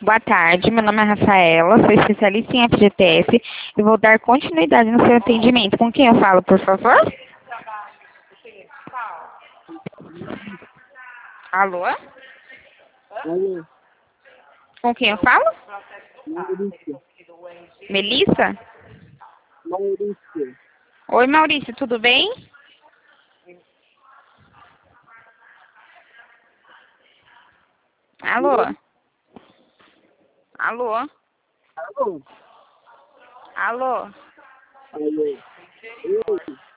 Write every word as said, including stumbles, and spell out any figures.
Boa tarde, meu nome é Rafaela, sou especialista em F G T S e vou dar continuidade no seu atendimento. Com quem eu falo, por favor? Alô? Alô, Com quem eu falo? Maurício. Melissa? Maurício. Oi, Maurício, tudo bem? Alô? Alô? Alô? Alô? Alô? Oi?